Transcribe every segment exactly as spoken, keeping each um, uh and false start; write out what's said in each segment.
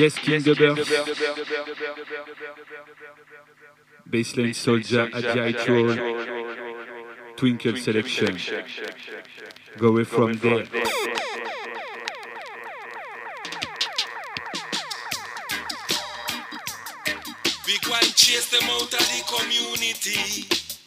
Yes, King Gubber. Baseline Soldier, Adjai Troll. Twinkle Selection. Go away from there. We go and chase them out of the community.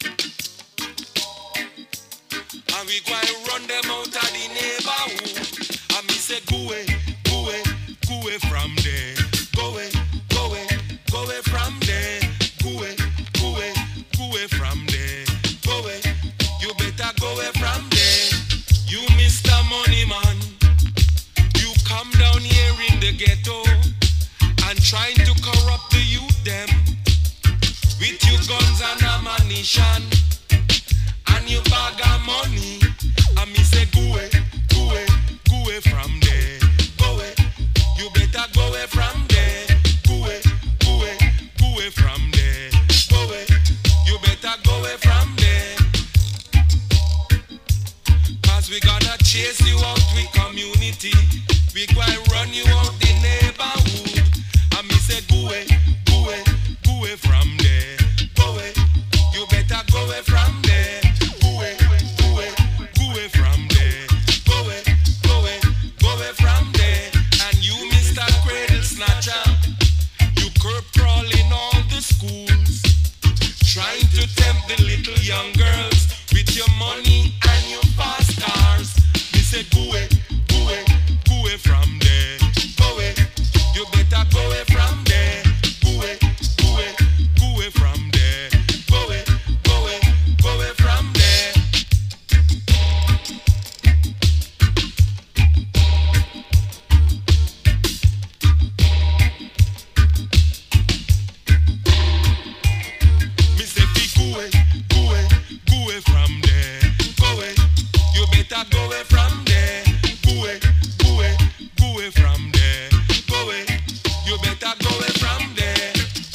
And we go and run them out of the neighborhood. And me say, go away, go away, go away from there. Go away, go away, go away from there. Go away, go away, go away from there. Go away, you better go away from there. You Mister Money Man, you come down here in the ghetto and trying to corrupt the youth them with your guns and ammunition and your bag of money. And me say, go away, go away, go away from there. Go away, you better go away from there. Go away, go away, go away from there. Go away, you better go away from there. Cause we gonna chase you out with community. We gonna run you out the neighborhood. And me say, go away, go away, go away from there. Go away, you better go away from there. Go away, go away, go away from there. Go away, go away, go away from there. And you Mister Cradle Snatcher, you curb crawling all the schools, trying to tempt the little young girls with your money and your fast cars. Me say, go away, go away, go away from there. Go away, you better go away from there. Go away, go away, go away from there. Go away, go away, go away from there. Me say, go away, go away, go away from there. Go away, you better go away from there. Go away, go away, go away from there. Go away, you better go away from there.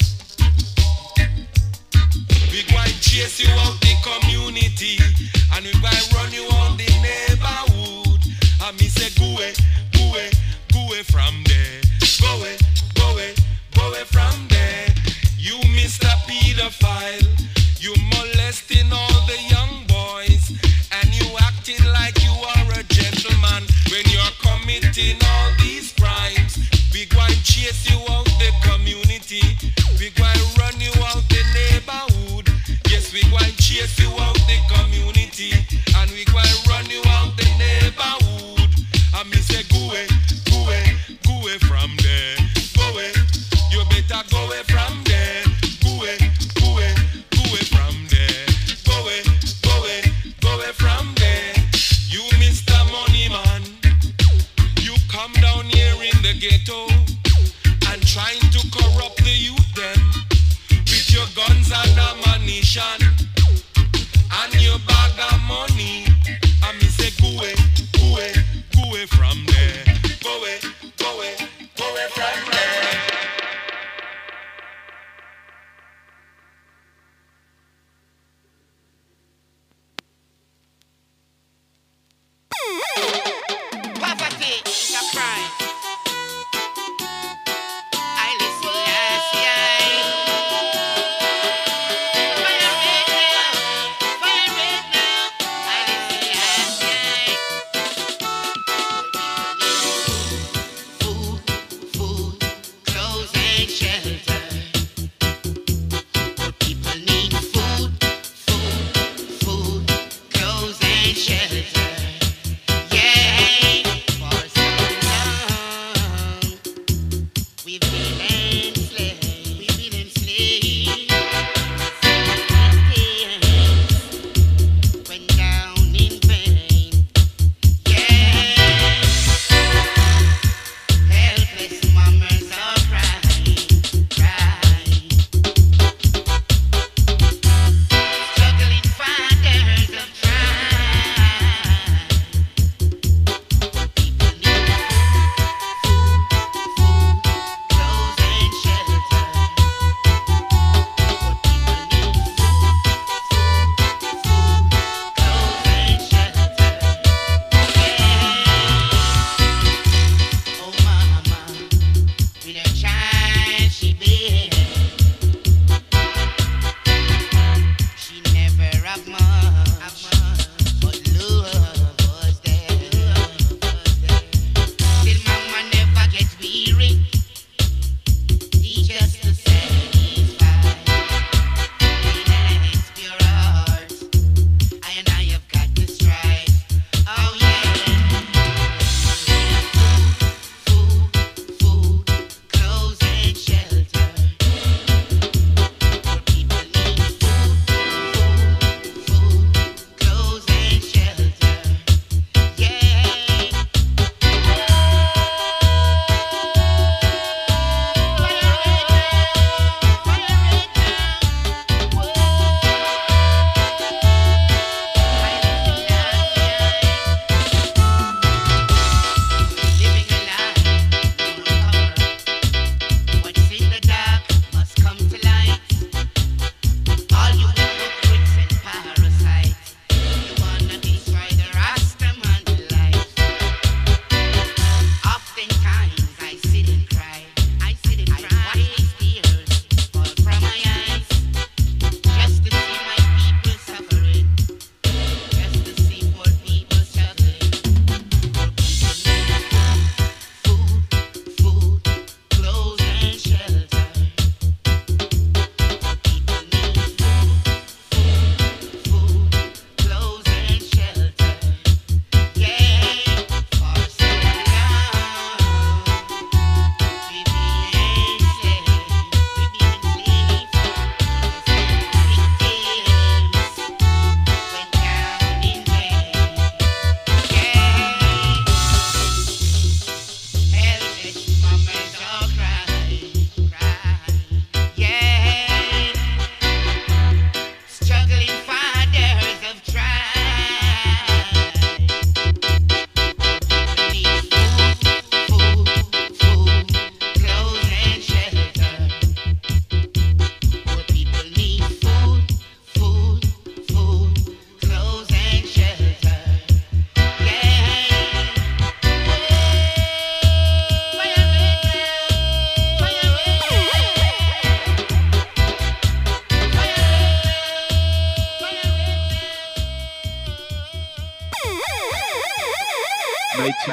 We go and chase you out the community, and we go and run you out the neighborhood. And me say, go away, go away, go away from there. Go away, go away, go away from there. You Mister Pedophile, you molesting all the young boys, and you acting like you are a gentleman when you're committing all these crimes. We go and chase you out the community. We go and run you out the neighborhood. Yes, we go and chase you out the community, and we go and run you out the neighborhood. And me say, go away, go away, go away from there. Go away, you better go away from there. Go away, go away, go away from there. Go away, go away, go away from there. You Mister Money Man, you come down here in the ghetto and trying to corrupt the youth them with your guns and ammunition and your bag of money. And me say, go away, go away, go away from there. Go away, go away, go away from there. Poverty is a crime. I listen last year. Fire red now, fire red now. I listen last year. Food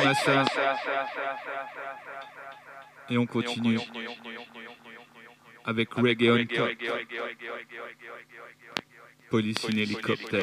Massa. Et on continue avec Reggae on Top. Police in Helicopter.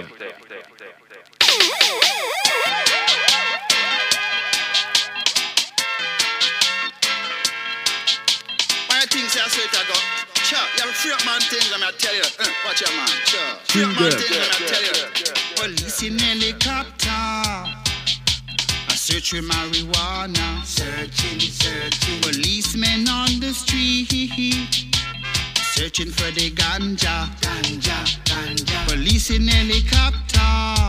Things I swear to God. Sure, you have a freak man things, I'm gonna tell you. Uh, watch your man. Sure. Freak man things, I'm gonna tell you. Police in helicopter. I search for marijuana. Searching, searching. Policemen on the street. Searching for the ganja. Ganja, ganja. Police in helicopter.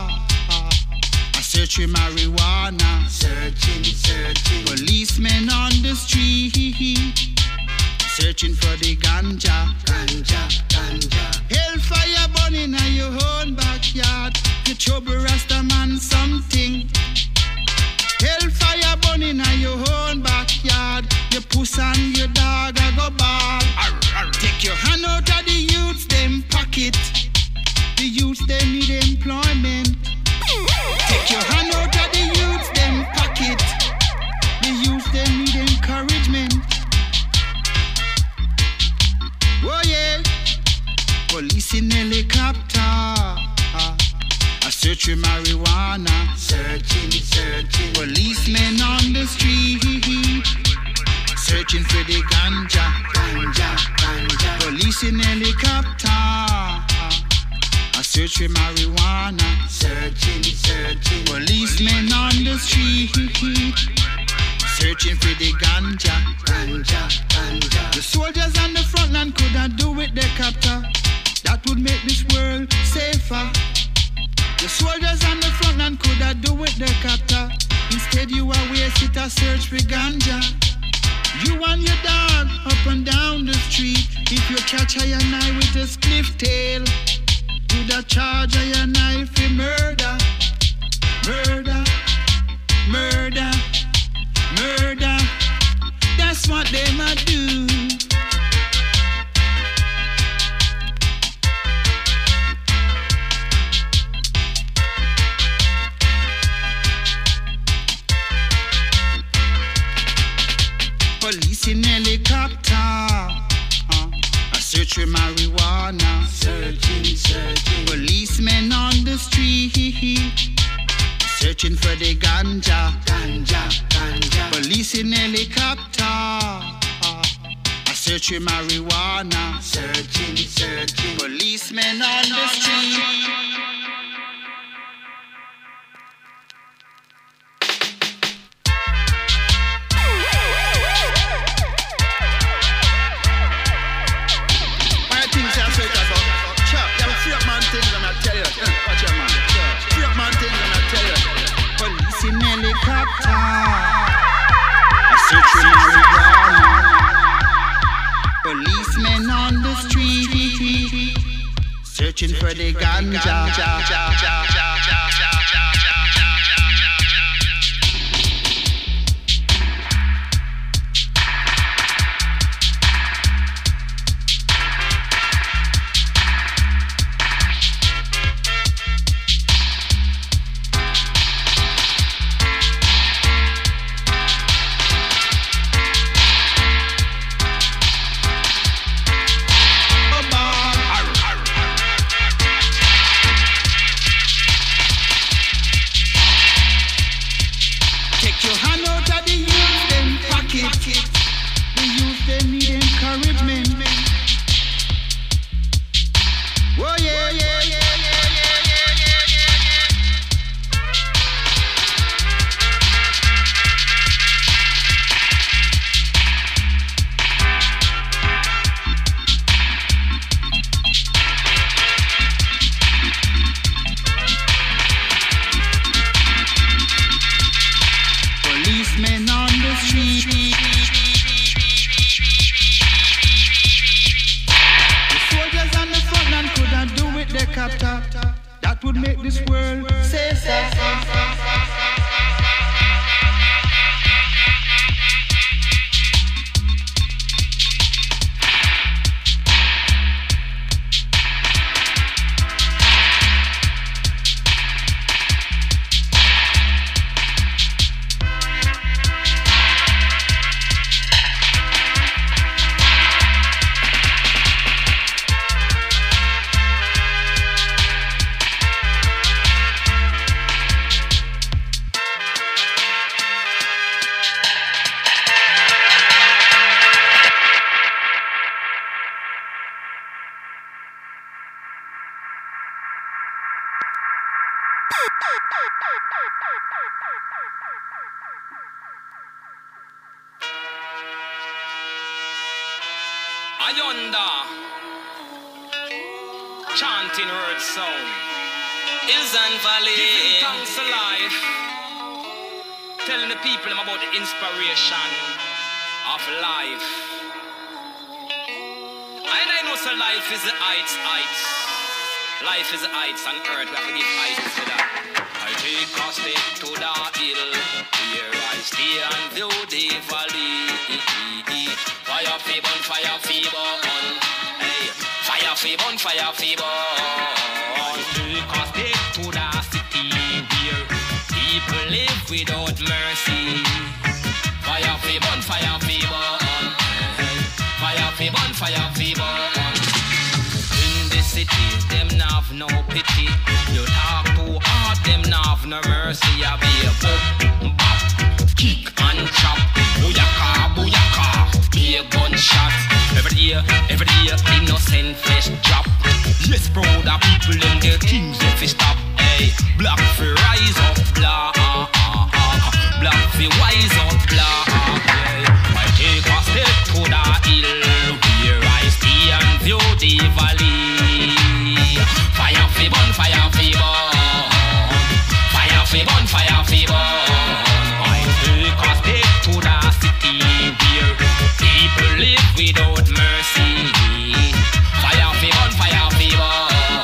I search for marijuana. Searching, searching. Policemen on the street. Searching for the ganja, ganja, ganja. Hellfire burning in your own backyard. You trouble Rasta man something. Hellfire burning in your own backyard. Your puss and your dog a go ball. Take your hand out of the youths them pocket. The youths they need employment. Take your hand out of the youths them pocket. The youths they need encouragement. Oh yeah, police in helicopter. I search for marijuana. Searching, searching. Policemen on the street. Searching for the ganja. Ganja, ganja. Police in helicopter. I search for marijuana. Searching, searching. Policemen on the street. Searching for the ganja, ganja, ganja. The soldiers on the front line couldn't do with their captor. That would make this world safer. The soldiers on the front line couldn't do with their captor. Instead you are wasted to search for ganja. You and your dog up and down the street. If you catch a knife with a spliff tail, would a charge a knife for murder, murder, murder. Murder, that's what they might do. Police in helicopter. Uh, I search for marijuana. Searching, searching. Policemen on the street. Searching for the ganja, ganja, ganja. Police in helicopter. I search for marijuana. Searching, searching. Policemen on the street. Why things I swear to God? Sure, you have a freak man things, I'm gonna tell you. Uh, watch your man. Sure. Freak man things, I'm gonna tell you. Police in helicopter. I search for marijuana. Policemen on the street. Searching for the ganja. That would make this world safer. Ayonda, chanting word sound. Hills and valley, giving thanks to life, telling the people about the inspiration of life. And I know so life is the heights, heights. Life is the heights on earth, we have to give heights to that. I take a step to the hill, here I stay and view the valley. Fire fi burn, fire fi burn, hey. Fire fi burn, fire fi burn. Take a step to the city where people live without mercy. Fire fi burn, fire fi burn, hey. Fire fi burn, fire fi burn. In the city, them nav no pity. You talk too hard, them nav no mercy. I be a bop, bop, kick and chop. Booyaka, booyaka, be a gunshot. Every day, every day, innocent flesh drop. Yes, proud of people and their kings if we stop. Hey, black fi rise up, blah, ah, ah, ah. Black fi wise up, blah, yeah. I take a step to the hill, where I stay and view the valley. Fire fi burn, fire fi burn. Fire fi burn, fire fi burn. I take a step to the city where people live without mercy. Fire fi burn, fire fi burn.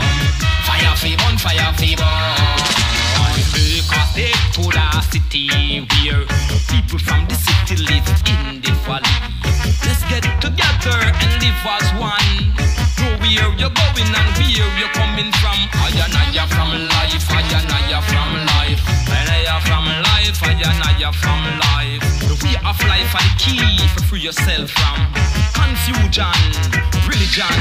Fire fi burn, fire fi burn. I take a step to the city where people from the city live in the valley. Let's get together and live as one. Know where you're going and where you're coming from. I and I from life, I and I from life. And I from life, I and I from life. The way of life are the key for free yourself from confusion, religion.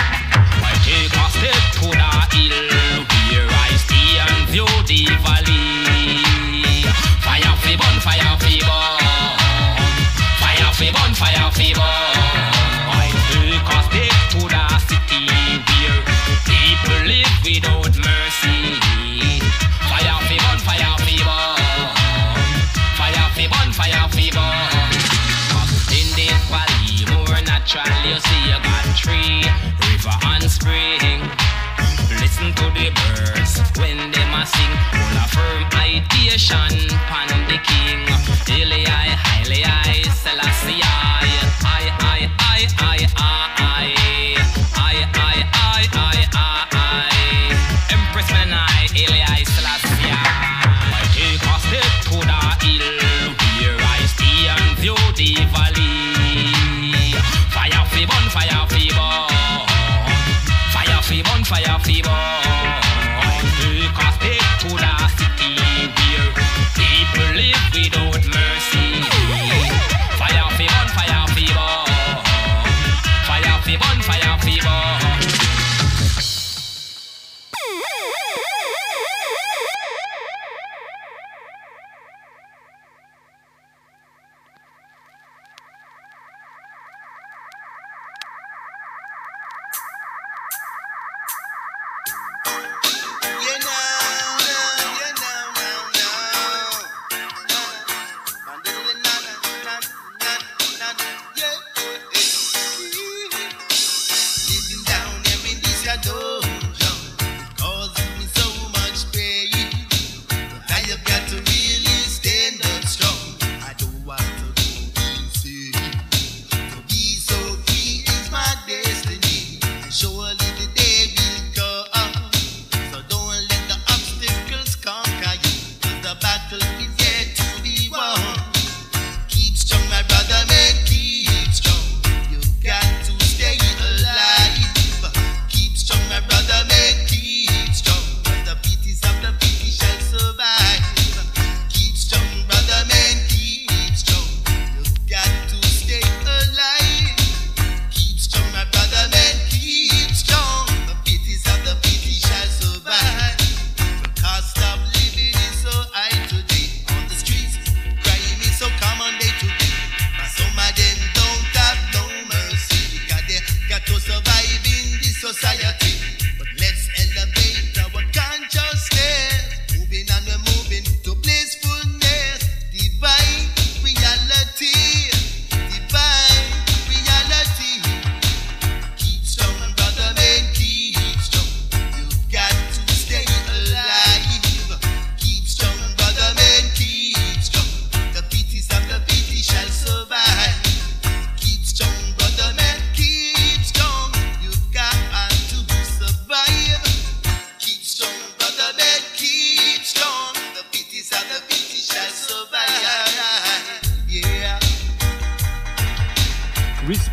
I take a step to the hill, where I stay and view the valley. Fire fi burn, fire fi burn. Fire fi burn, fire fi burn. I take a step to the city where people live without mercy. Fire fi burn, fire fi burn. Fire fi burn, fire fi burn. In this valley, more natural, you see you got tree, river and spring. Listen to the birds when them a sing. Full of firm ideation, pan the king. Daily I, highly I, Selassie I, I, I, I, I, I, I, I, I, I, I, I, Empress man I, Eli I, Selassie I. Take a step to the hill, where I stay and view the valley. Fire fi burn, fire fi burn. Fire fi burn, fire fi burn. Take a step to the city where people live without mercy. Fire fi burn, fire fi burn. Fire fi burn, fire fi burn.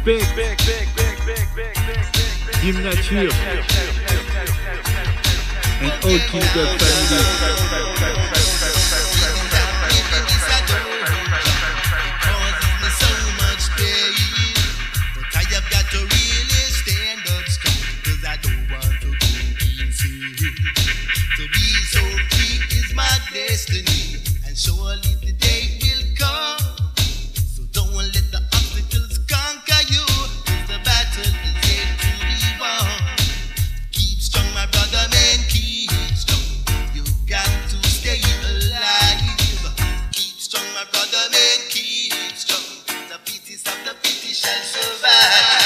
Respect. Dim Nature. And all King Dub family. Destiny, and surely the day will come. So don't let the obstacles conquer you, 'cause the battle is yet to be won. Keep strong, my brother, man, keep strong. You got to stay alive. Keep strong, my brother, man, keep strong. The fittest of the fittest shall survive.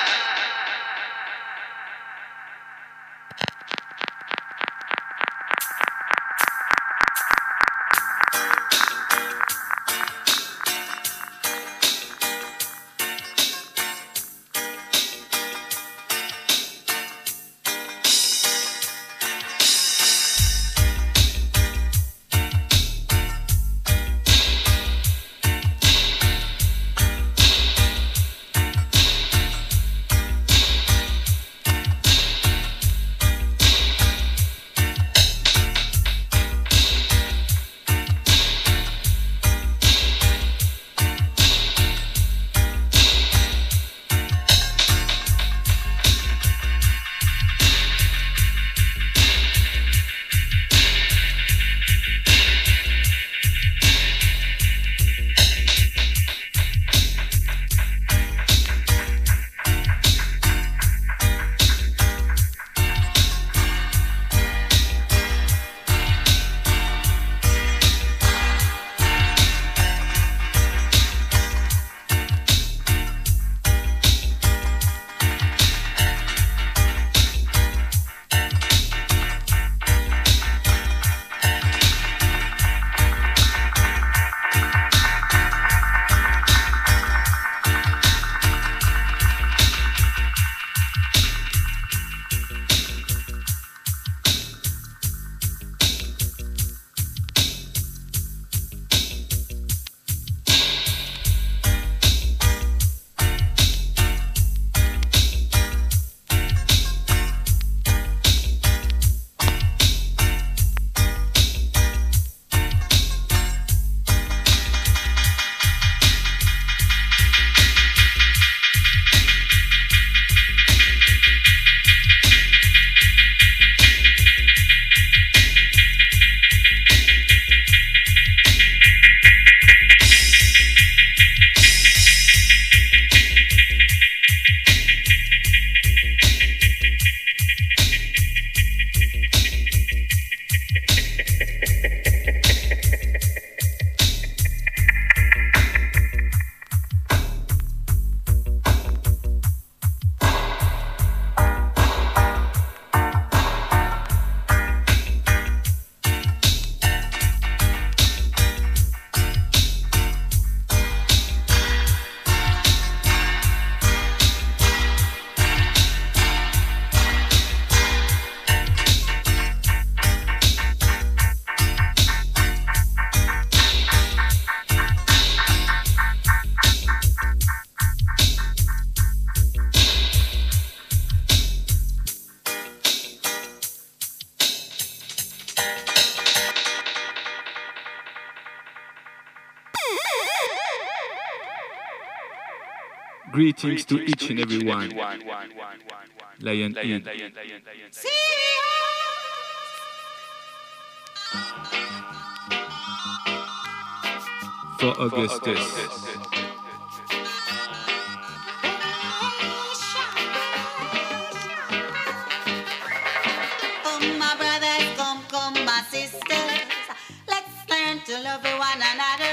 Greetings to each and every one. Lion Head. For Augustus. Come, my brothers, come, come, my sisters. Let's learn to love one another.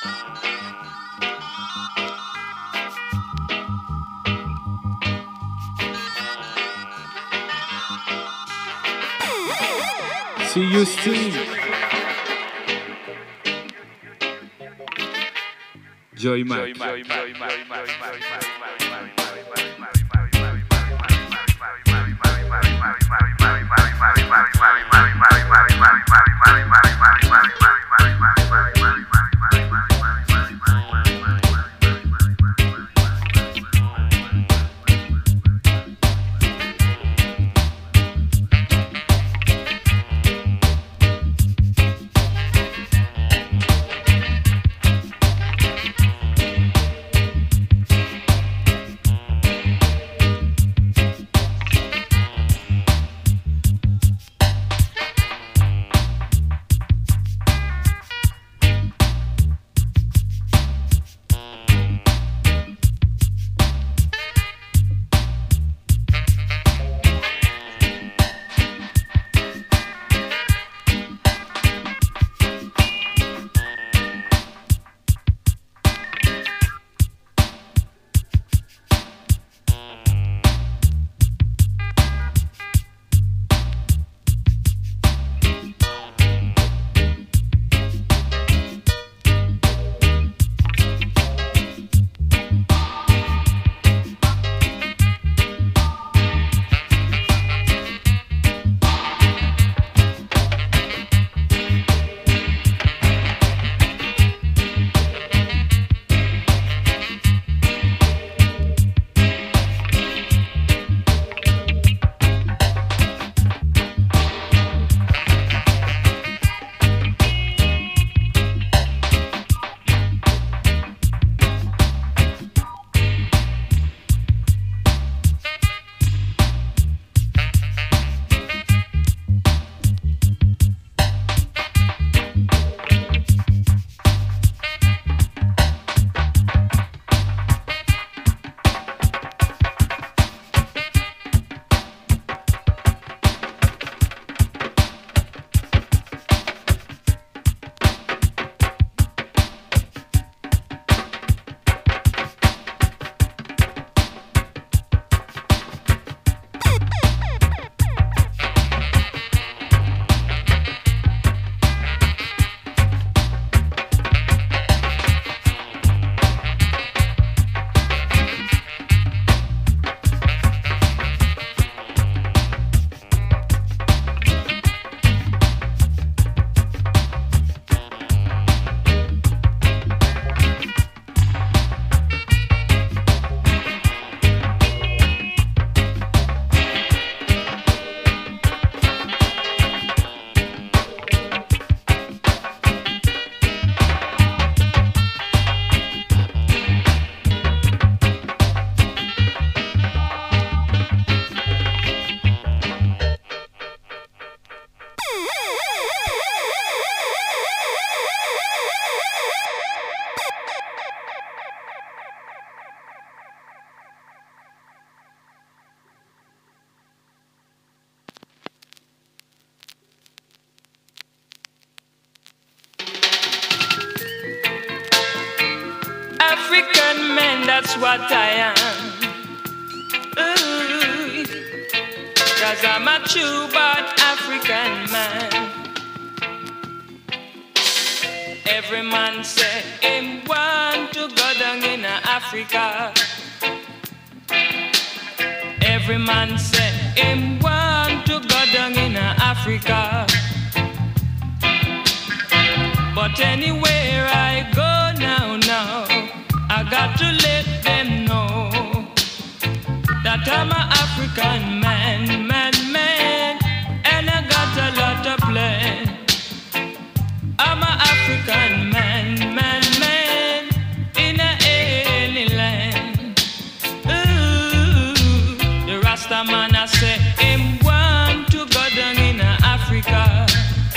See you soon. Joy Mac. African man, that's what I am. Ooh, cause I'm a true born African man. Every man say him want to go down in Africa. Every man say him want to go down in Africa. But anywhere I go now, now, I got to let them know that I'm an African man, man, man, and I got a lot of plans. I'm an African man, man, man, in a any land. Ooh, the Rasta man I say him want to go down in Africa.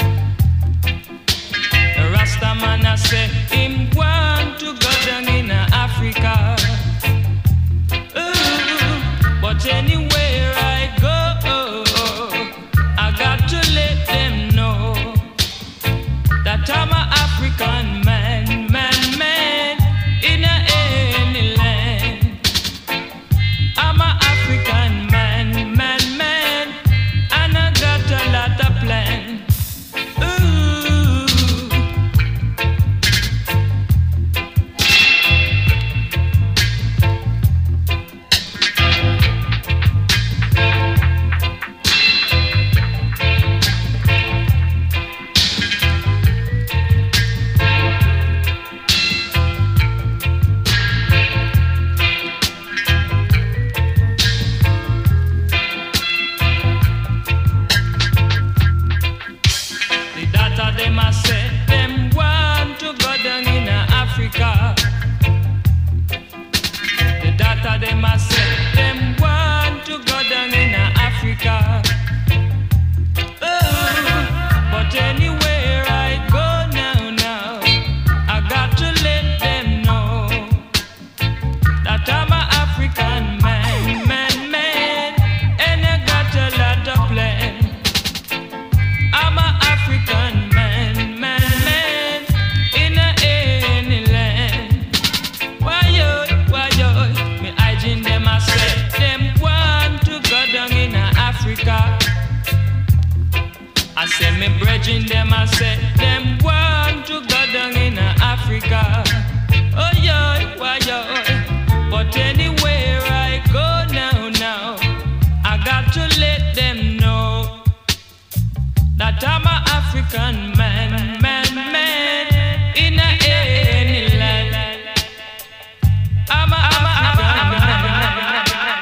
The Rasta man I say him want to go down in Africa. Ooh, but anywhere I go, I got to let them know that I'm an African man, man, man. African man, man, man, in any land. I'm a African man.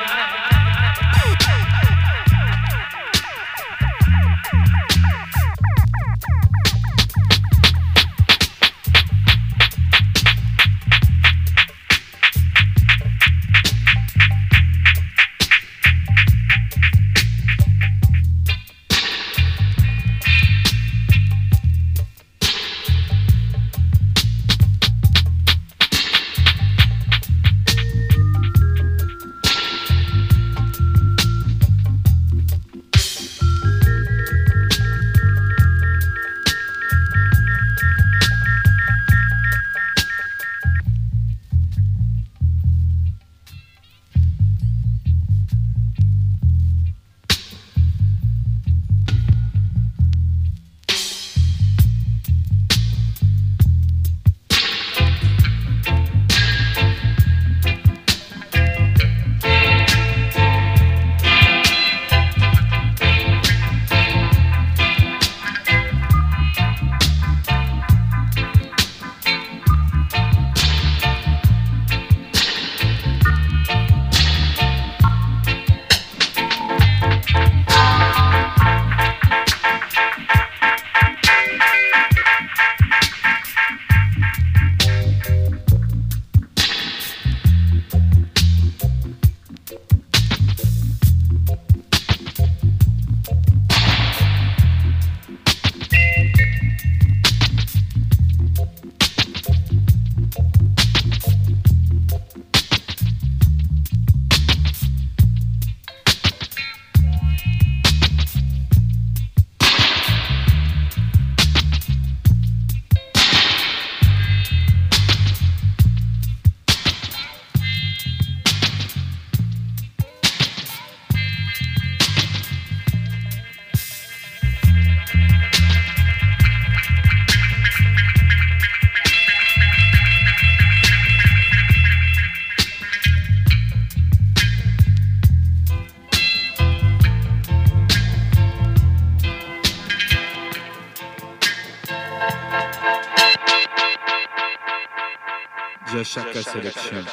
Jashaka selection.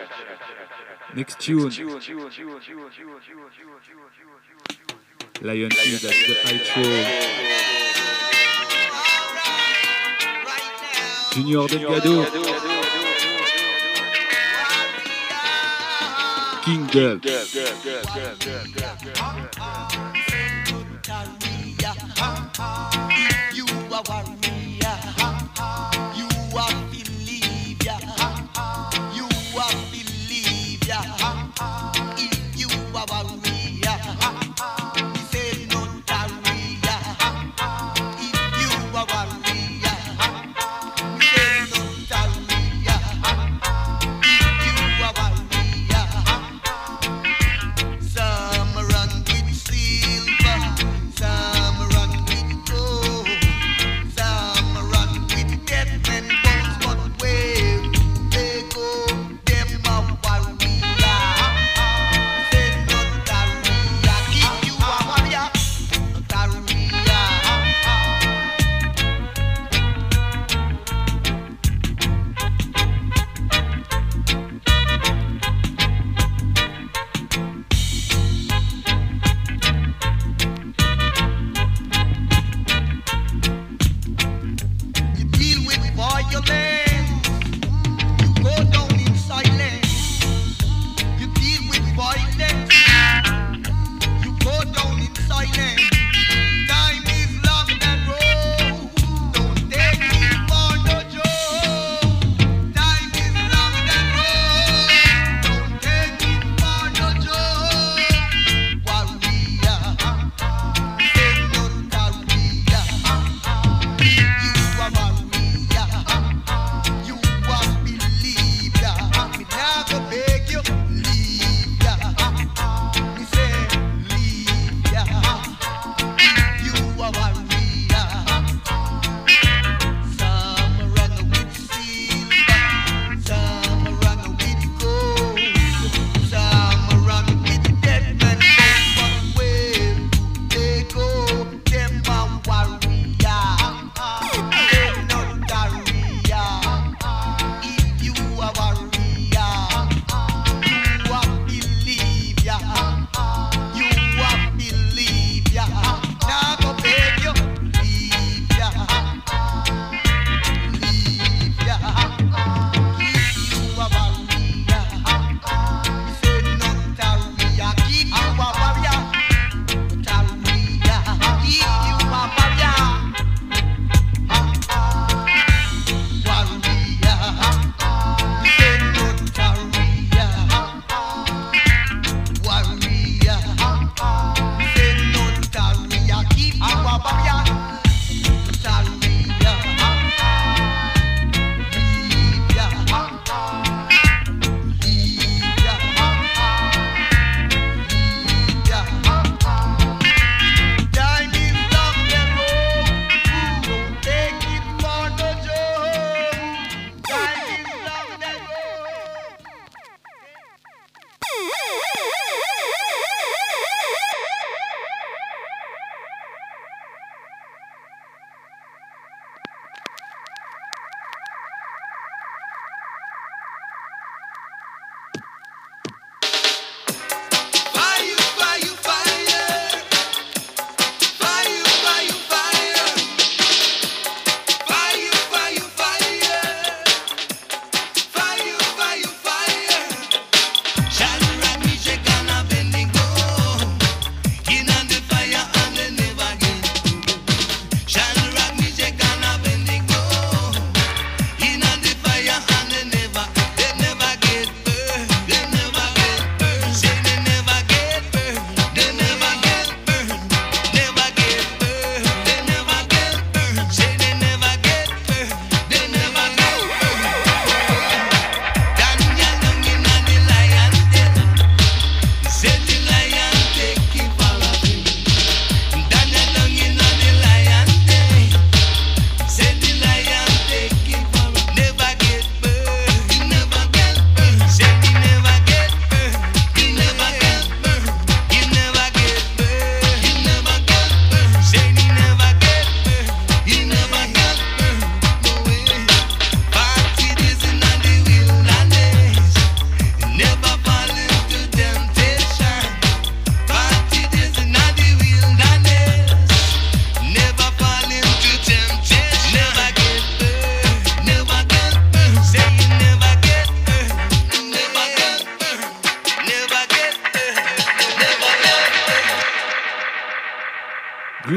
Next tune. Lionhead at the outro. Junior Delgado. King Dub. You are warrior. You are believe ya. You are believe ya. If you are warrior, we say no warrior. If you are warrior, we say no warrior. If you are warrior, some run with silver, some run with gold, some run with death.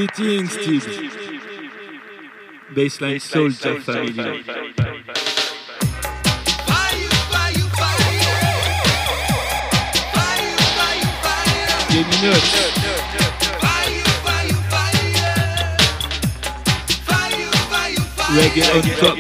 Greetings, Steve. Baseline Soldier Family. Give me nuts. Reggae on top.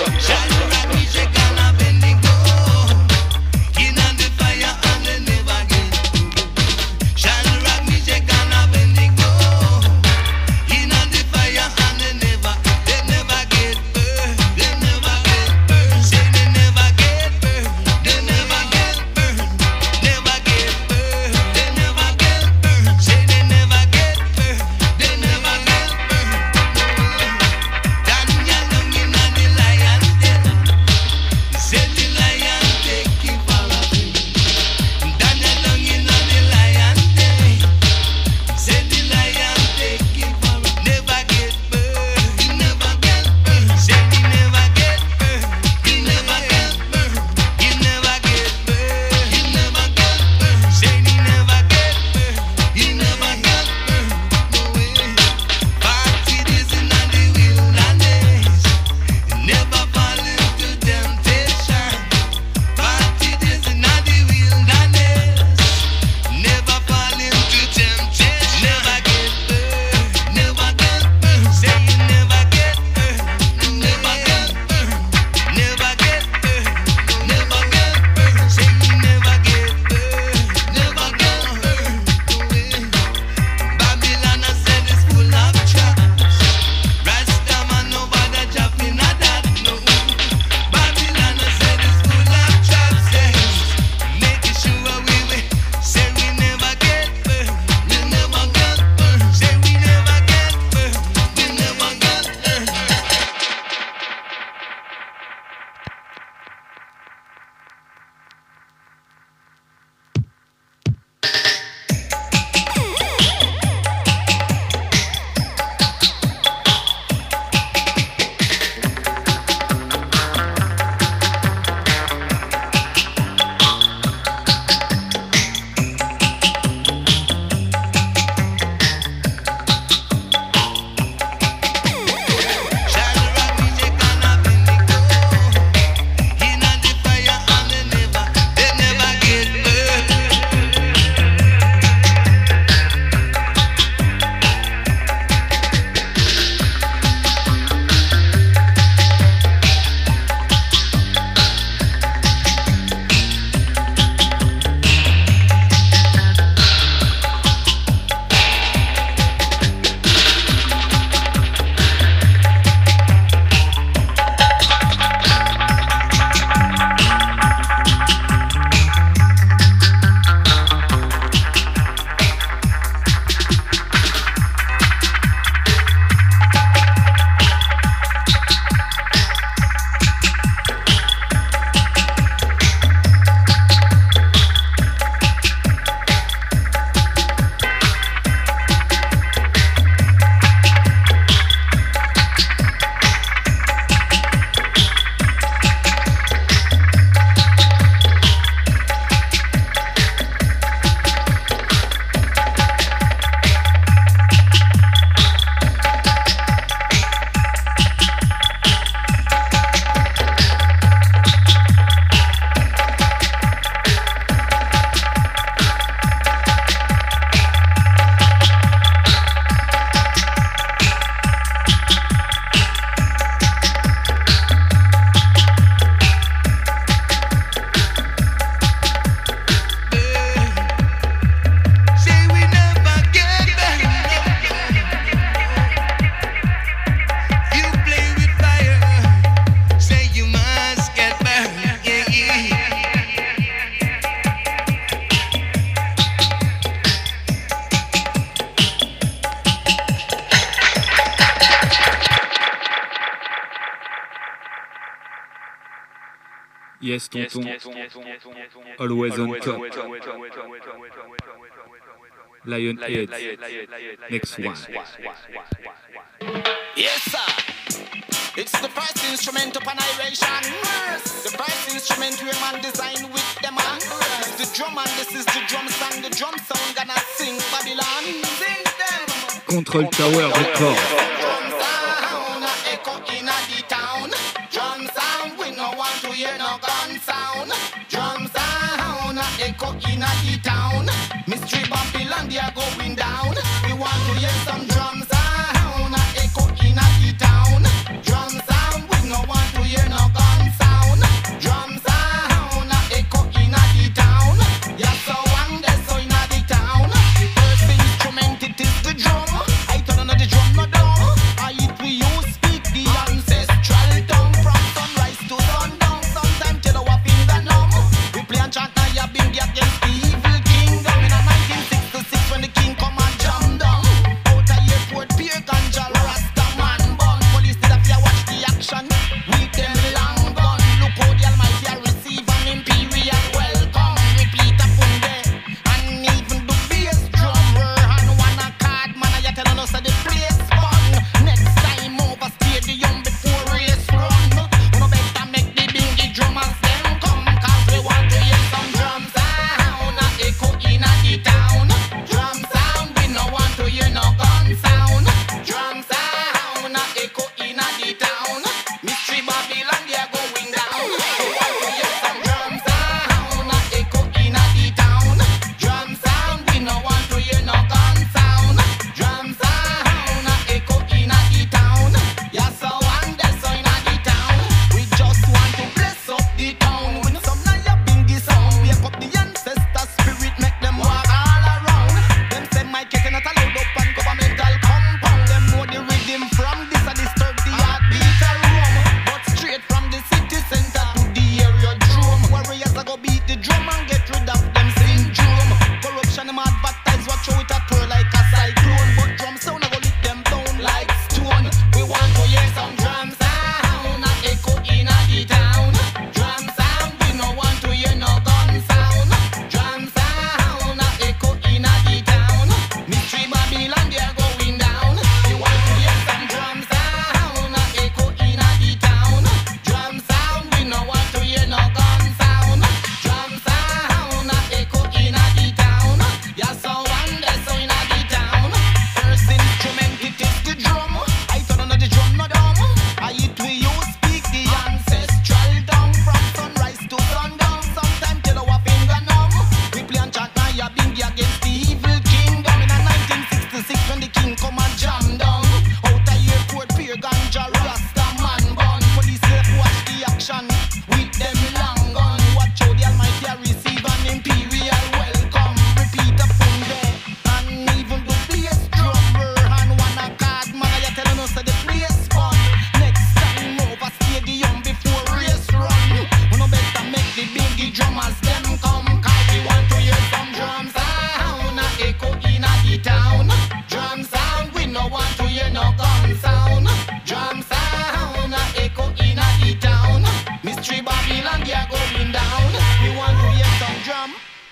Yes, tonton. Always on top. Lionhead. Next one. Yes, sir. It's the first instrument upon iration. The first instrument we man design with them man. It's the drum and this is the drum song. The drum sound gonna sing Babylon. Sing them. Contre Control Tower Records. Echo in the town. Mystery Babylon, they are going down. We want to hear some drum sound. Echo in the town. Drum sound, we no want to hear no gun sound. Drum sound, echo in the town. Yeah, so one day so in the town. First instrument it is the drum. I turn on the drum no down. I it we use speak the ancestral tongue from sunrise to sundown. Sometimes tell our finger numb. We play and chant. Been against the evil kingdom in nineteen sixty-six when the king come and jam down. Out of airport, Pierre Ganja, Rasta man bun. Police did a fear watch the action with them long gun. Look how the Almighty I receive an imperial welcome. Repeat a funde and even the bass drummer and one a card man. I tell us that the place fun. Next time over stadium before race run. We no better make the bingy drummers them come 'cause we want to hear some drum sound. Echo in the town. Drum sound, we no want to hear no gun sound. Drum sound, echo in the town. Mystery Babylon, they are going down. We want to hear some drum sound. Echo in the town. Drum sound, we no want to hear no gun sound. Drum sound, echo in the town. Yeah, so one day so in the town. We just want to bless up the town. When some naya bingy sound, wake up the ancestor spirit, make them walk all around. Them say my cake not allowed up and governmental compound. Them know the rhythm from this and disturb the heartbeat a room. But straight from the city center to the area drum. Warriors a go beat the drum and get rid of them syndrome. Corruption them advertise, watch how it a twirl like a cyclone. But drum sound a go lick them down like stone. We want to hear some drum sound. Echo in the town. Drum sound, we no want to hear no gun sound. Drum sound, echo in the town. Mystery Babylon, they are going down. We want to hear some drum sound. Echo in the town. Drum sound, we no want to hear no gun sound. Drum sound, echo in the town. Yeah, so one day so in the town. First instrument it is the drum. I turn on the drum no dumb. I it we use speak the ancestral tongue from sunrise to sundown. Sometimes tell our finger numb. We play and chant Naya Bingy against the evil kingdom in nineteen sixty-six when the king come and jam down. Out of airport, Pierre Ganja, Rasta man bun. Police left watch the action with them long gun. Watch how the Almighty I receive an imperial welcome. Repeat a funde and even the bass drummer and one a card man. I telling us that the place fun. Next time over stadium before race run. We no better make the bingy drummers them come 'cause we want to hear some drum sound. Echo in the town. Drum sound, we no want to hear no gun sound. Drum sound, echo in the town. Mystery Babylon, they are going down. We want to hear some drum.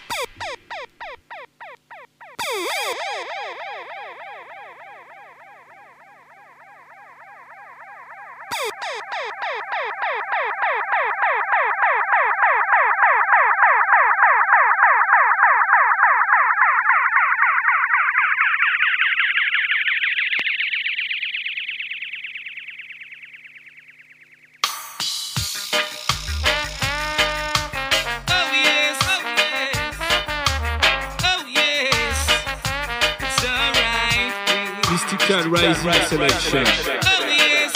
Oh yes, oh yes, oh yes, it's alright. Mystical Rising Selection. Oh yes.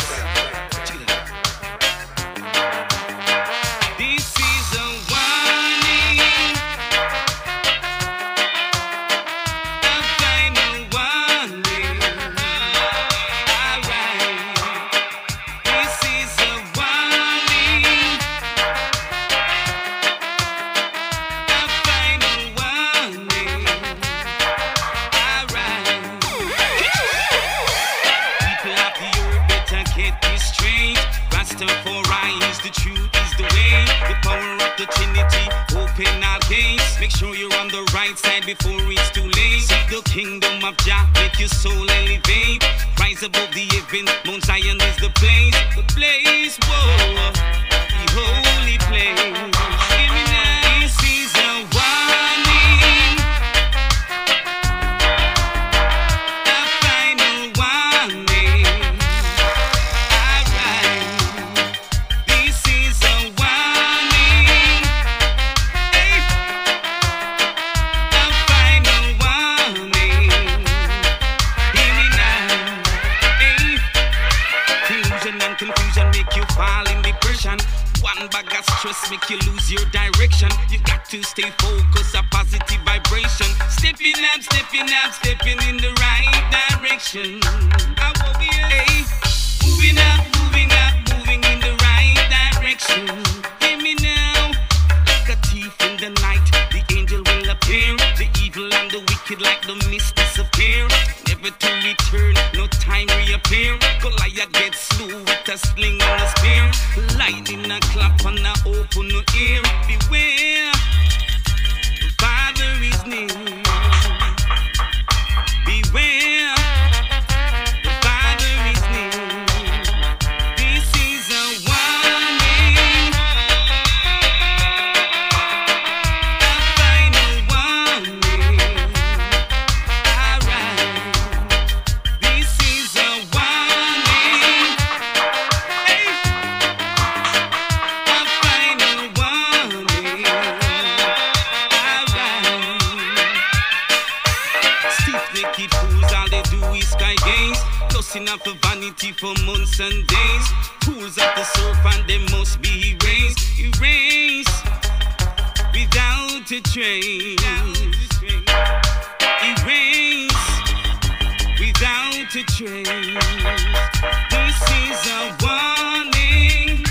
This is a warning, a final warning. Alright. This is a warning, a final warning. Alright. People of the earth better get this straight. Rastafari is the truth, is the way. The power of the Trinity, open our gates. Make sure you're on the right side before it's too late. Seek the kingdom of Jah, make your soul elevate. Rise above the heaven, Mount Zion is the place. The place, whoa, the holy place. Give me now. This is a warning, a final Nothing but got stress make you lose your direction. You got to stay focused, a positive vibration. Stepping up, stepping up, stepping in the right direction. Hey, moving up, moving up, moving in the right direction. Hear me now, like a thief in the night, the angel will appear. The evil and the wicked like the mist disappear. Never to return, no time reappear. Goliath gets slew with a sling and a spear. Lightning a clap and a open no ear. Beware, the Father is near. Beware, the Father is near. This is a warning, a final warning. Alright, this is a warning, hey, a final warning. Alright, stiff-necked fools, all they do is sky gaze, lusting after vanity for months and days. Tools of the serpent, they must be erased, erased without a trace. Erase without a trace. This is a warning,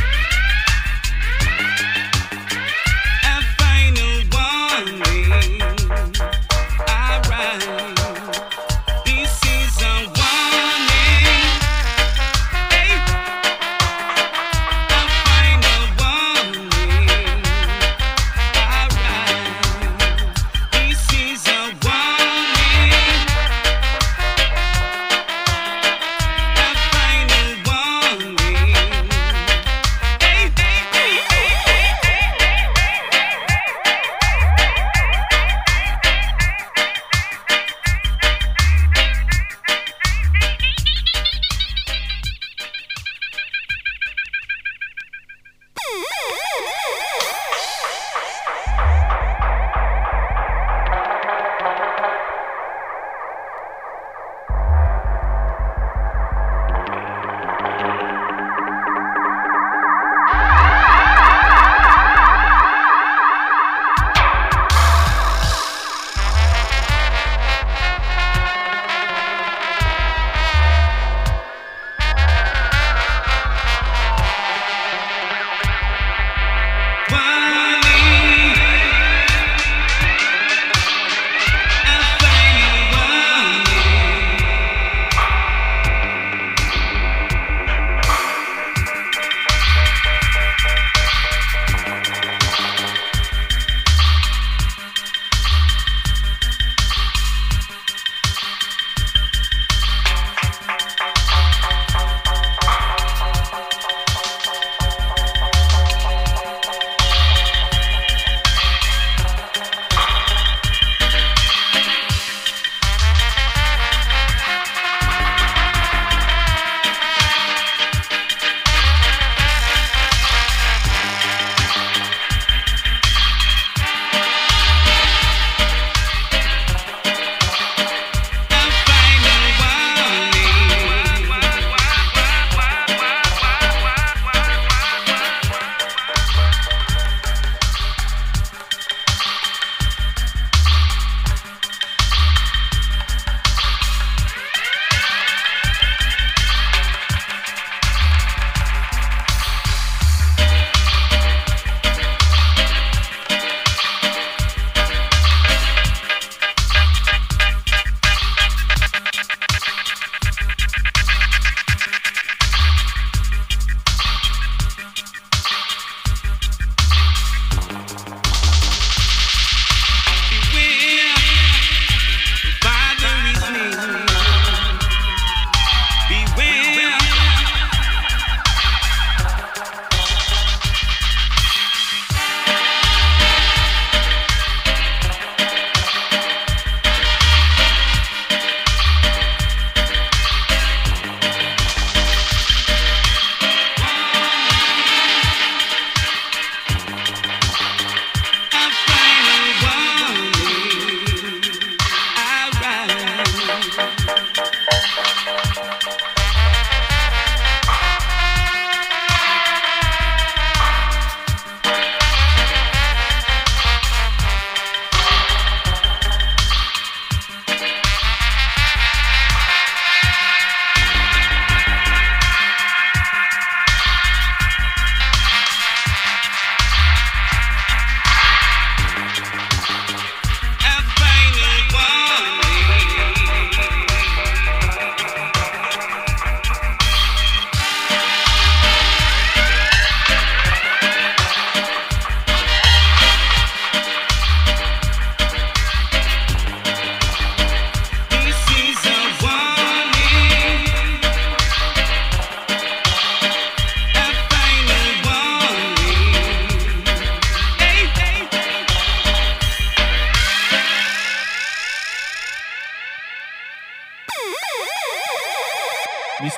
a final warning. Alright, this is a warning, hey, a final warning. Alright, this is a warning, a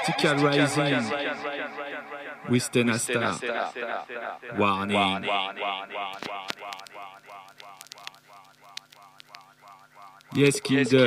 Mystical Rising with Tenastar. Warning. Yes, Kingdom.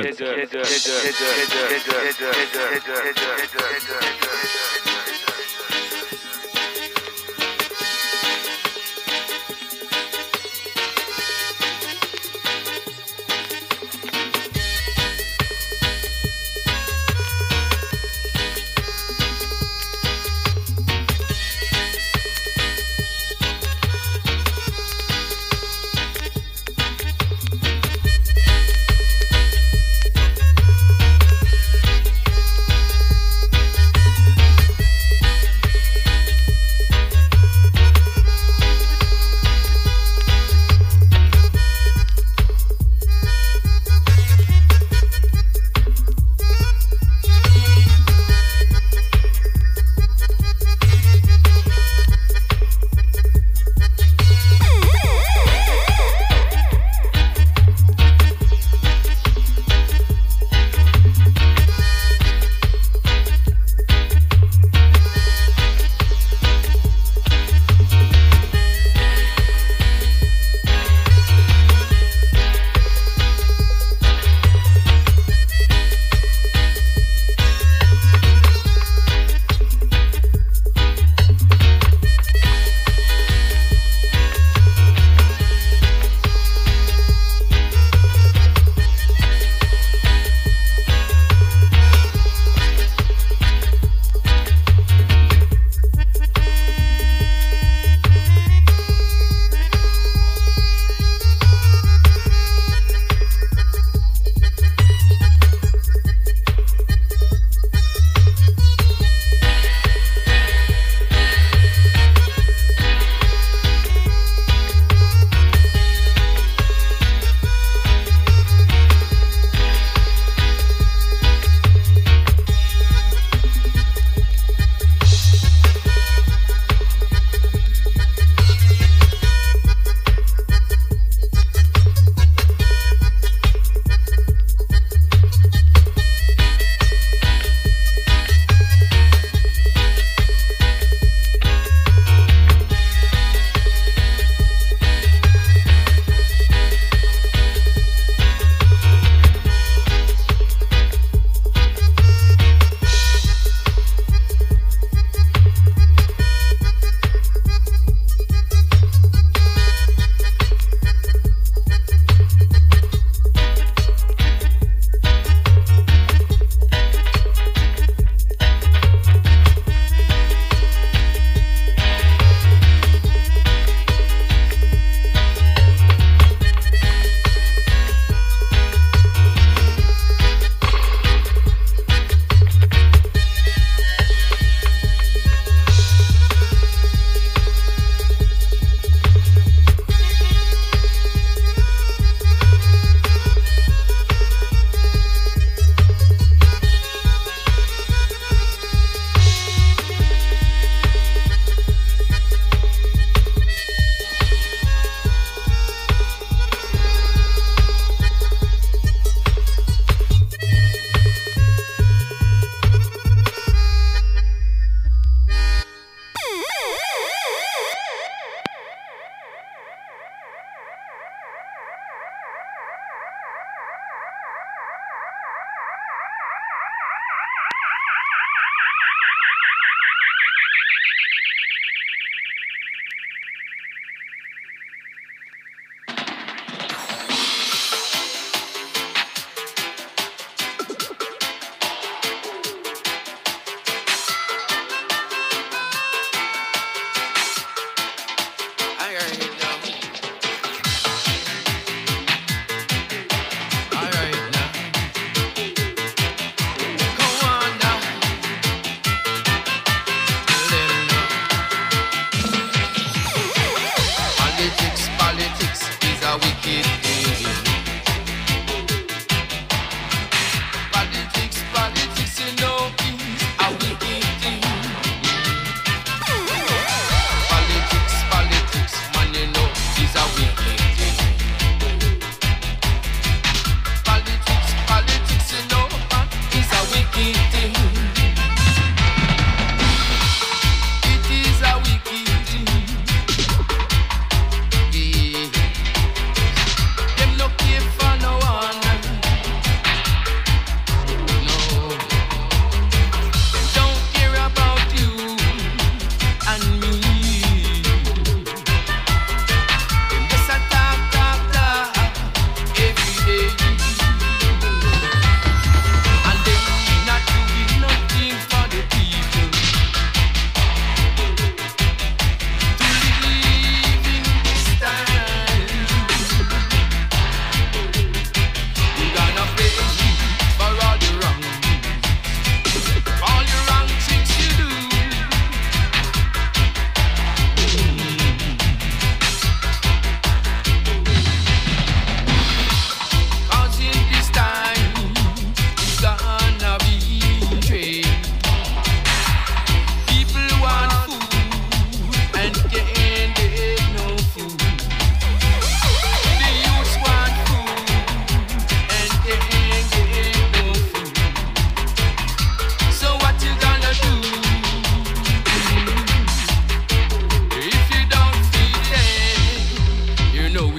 Man, you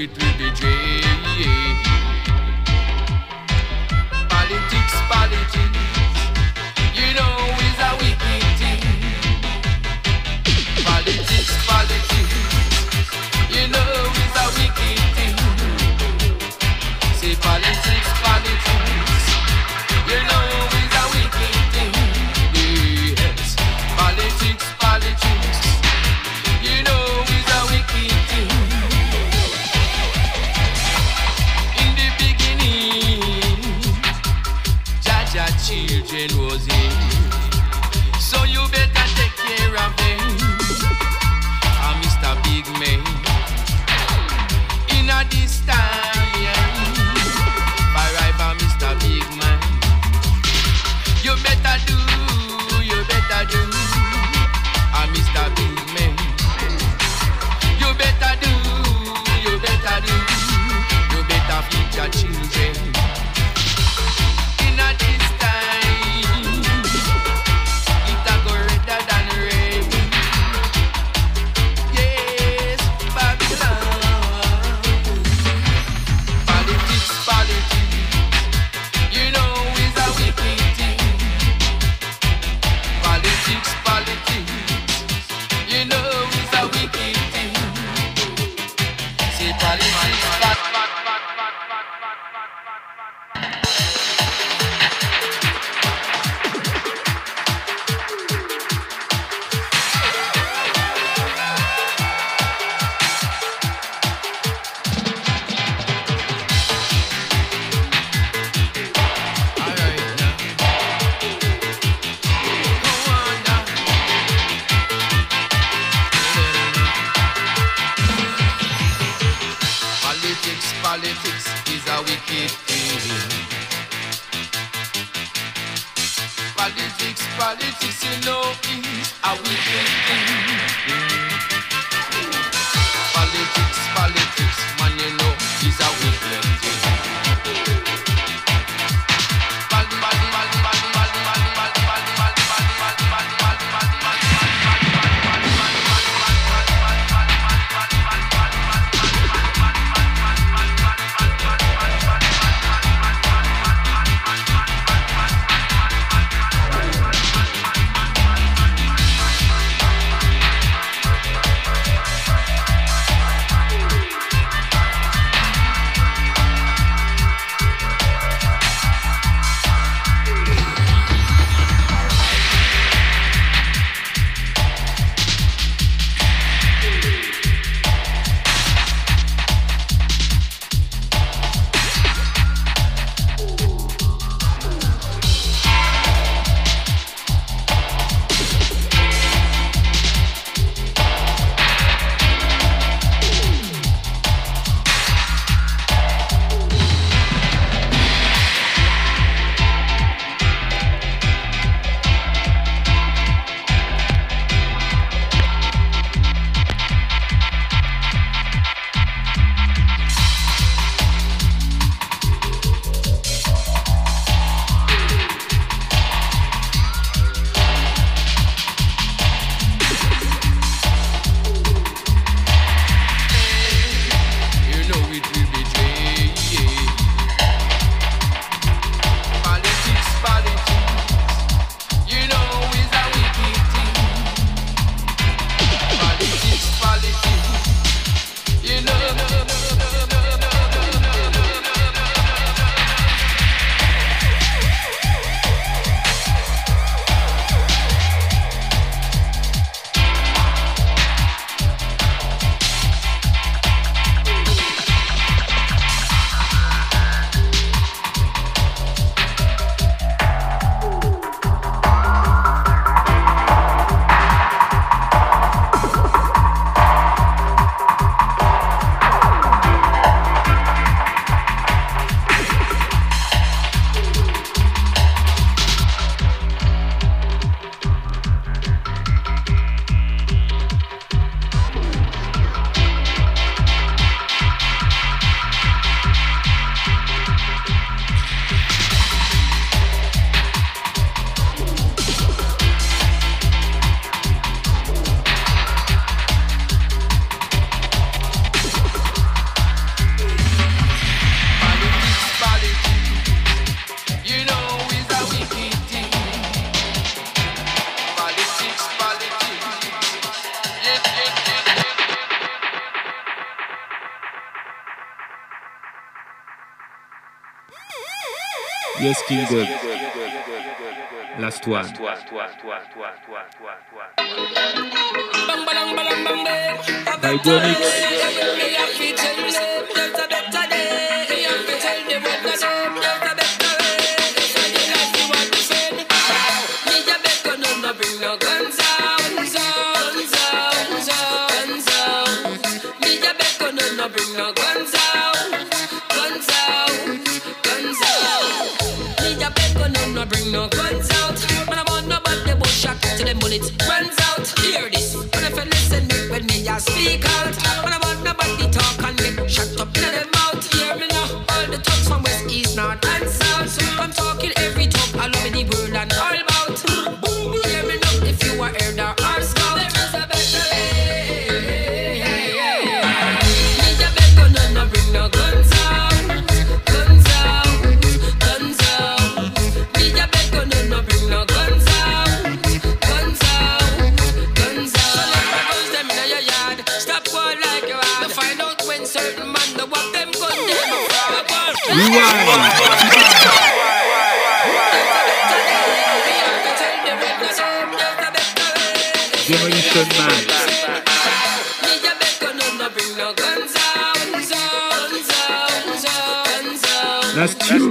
it will be drained. Politics, politics, you know is a wicked thing. Politics, politics, you know is a wicked thing. Say politics, politics, you know is a wicked thing. Yes, politics, politics, you know is a wicked thing. In the beginning, Jaja children was in, so you better take care of them. I'm Mister Big Man. In a this time, forever Mister Big Man. You better do, you better do. I'm Mister Big Man. You better do, you better do. You better feed your children. In a this time, it a go redder than rain. Yes, Babylon. Politics, politics, you know is a wicked thing. Politics, politics, you know is a wicked thing. Say politics, politics. Politics, politics is a wicked thing. Politics, politics, you know is a wicked thing. Politics, politics, man, you know is a wicked thing. Poli- poli- poli- poli- poli- poli- poli- poli- poli- poli- poli- poli- poli- poli- poli- Yes, Kingdom. Last one. Vibronix. Bring no guns out. When I want nobody, the bush shot to them bullets runs out. Hear this. When if you listen, make when me I speak out. When I want nobody talk and get shut up in their mouth. Hear me now. All the talks from west, east, north, and south. So I'm talking every talk all over the world and all about. Hear me now. If you are elder or scout, there is a better way. Need a better none, no bring no guns out. Guns out. Guns out. Need a better none, no bring no guns out. Guns out. Guns out. So let my guns them in your yard. Stop going like you are. To find out when certain man know what them gun them are. Demolition Man. Last tune.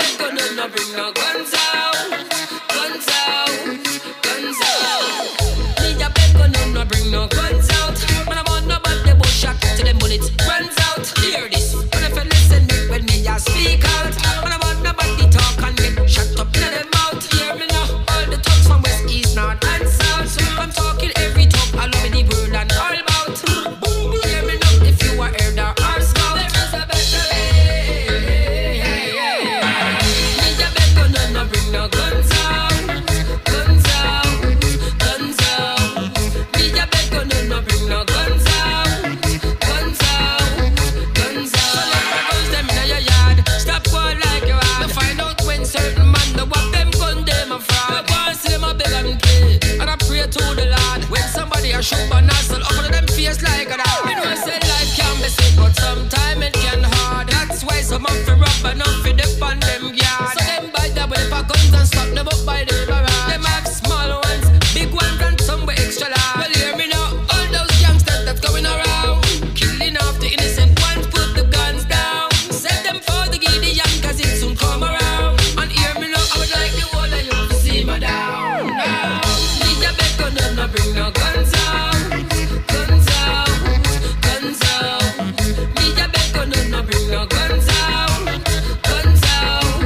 Speak out. When I want nobody talk and get shut up in their mouth. Hear me now. All the talks from west, east, north, and south. So I'm talking every talk all over the world and all about. Hear me now. If you are elder or scout, there is a better way. Need a better none, no bring no guns out. Guns out. Guns out. Need a better none, no bring no guns out. Guns out. Guns out. So let my guns them in your yard. Stop going like you are. To find out when certain man know what them gun them are from. I want to see them a beg and play, and I pray to the Lord. When somebody a shoot a nozzle up on them face like that. Me know say life can be sweet, but sometimes it can hard. That's why some of the rub and off for them on them yard. So them buy double for guns and stop them up by the barrage. Them have small ones, big ones, and some with extra large. Well, hear me now, all those youngsters that's going around, killing off the innocent ones, put the guns down. Set them for the Gideon, cause it soon come around. And hear me now, I would like the whole of you to see me down. Now, need a better none, no bring no guns out. Guns out, guns out. Need a better none, no bring no guns out. Guns out,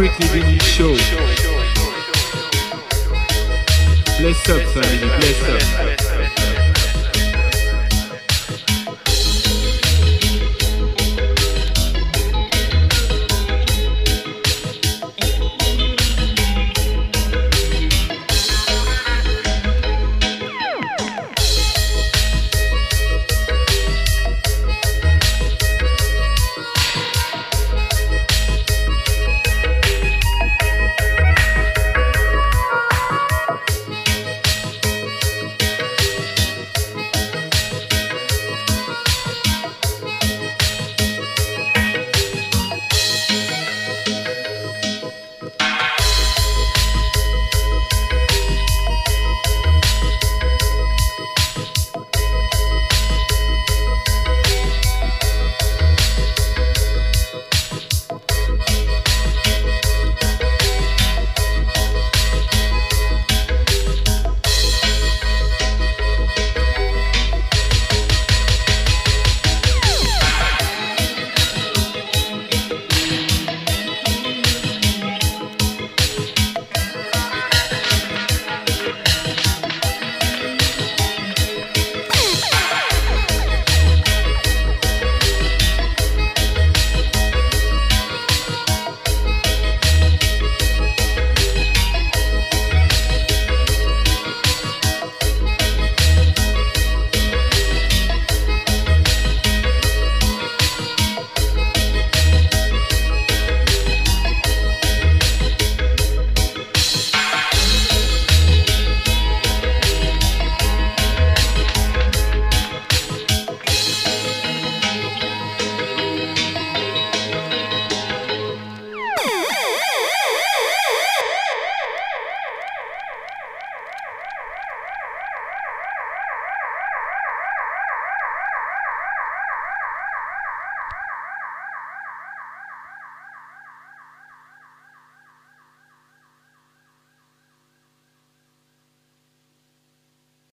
Strictly Vinny Show. Bless up, family, bless up.